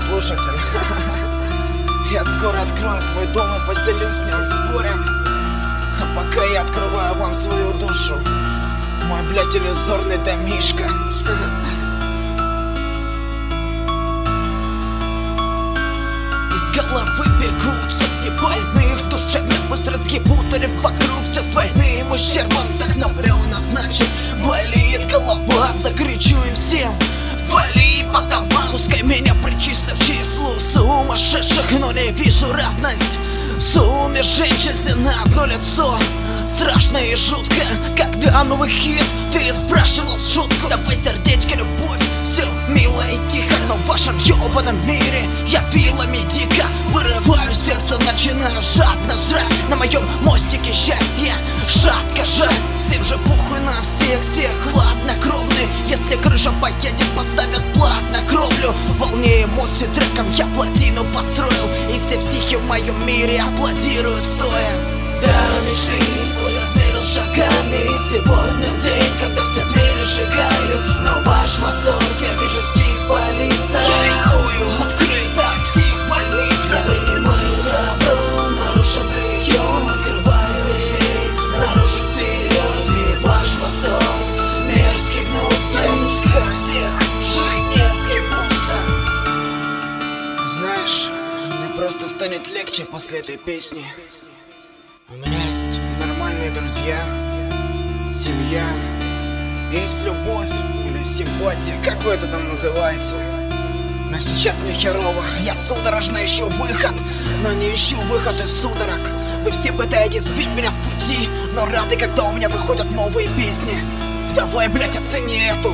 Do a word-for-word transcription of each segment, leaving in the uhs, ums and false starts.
слушатель. Я скоро открою твой дом и поселюсь в нем, спорим. А пока я открываю вам свою душу, мой, блядь, иллюзорный домишко. Из головы бегут сотни больных, душевно быстро разъебутали вокруг все с двойным ущербом. Так навряд назначен, болит голова, закричу им всем: вали по домам. Пускай меня причислят к числу сумасшедших, но не вижу разность. В сумме женщин все на одно лицо. Страшно и жутко, когда новый хит. Ты спрашивал шутку: давай сердечко, любовь, все мило и тихо. Но в вашем ёбаном мире я вилами дико вырываю сердце, начинаю жадно жрать. На моем мостике счастья жадко жаль. Всем же похуй на всех, всех хладнокровные. Если крыша поедет, поставят плат на кровлю. Волне эмоций треком я плотину построил, и все психи в моем мире аплодируют стоя. Да, мечты путь размерил шагами. Сегодня день, когда все двери сжигают. Но ваш восторг я вижу стих полица. Я рискую открыть, да, психбольница. Я принимаю добро, нарушим прием. Открываю дверь, наружу вперед. И ваш восторг мерзкий, гнусный. Пускай всех жить не скипутся. Знаешь, мне просто станет легче после этой песни. У меня есть нормальные друзья, семья, есть любовь или симпатия, как вы это там называете. Но сейчас мне херово, я судорожно ищу выход, но не ищу выход из судорог. Вы все пытаетесь сбить меня с пути, но рады, когда у меня выходят новые песни. Давай, блять, оцени эту.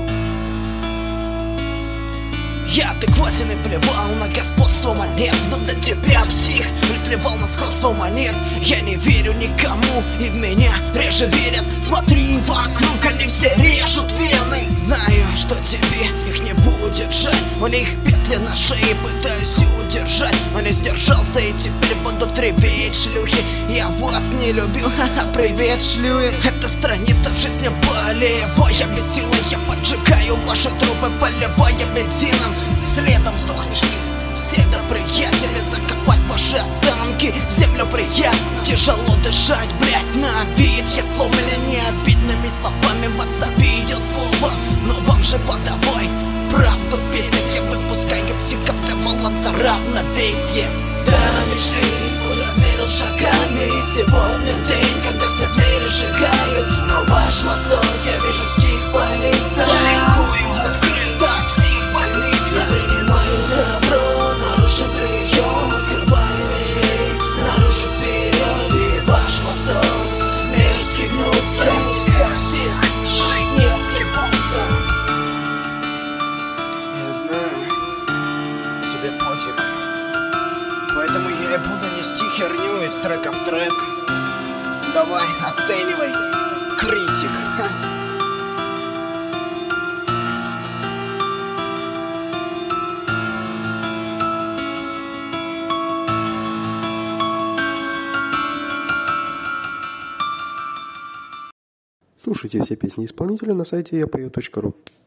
Я адекватен и плевал на господство монет, но для тебя, псих, плевал на сходство монет. Я не верю никому, и в меня реже верят. Смотри вокруг, они все режут вены. Знаю, что тебе их не будет жаль. У них петли на шее, пытаюсь удержать, но не сдержался, и теперь буду реветь, шлюхи. Я вас не любил, ха-ха, привет, шлюхи. Это страница в жизни болевая, без силы я поджигаю ваши трупы, поливая бензином. Следом сдохнешь ты, всегда приятели. Закопать ваши останки в землю приятно. Тяжело дышать, блять, на вид. Я сломлены необидными словами, вас обидел слово. Но вам же подавай правду в песнях. Я выпускаю психов для баланса равновесия. Да, мечты путь размерил шагами. Сегодня день, когда все двери сжигают. Но ваш восторг я вижу стих полица. Я рискую открыть, да, психбольница. Я принимаю добро, нарушим прием. Открываю дверь, наружу вперед. И ваш восторг мерзкий, гнусный. Пускай все жить не скипутся. Я знаю, тебе пофиг, поэтому я и буду нести херню из трека в трек. Давай, оценивай, критик. Слушайте все песни исполнителя на сайте я пою точка ру.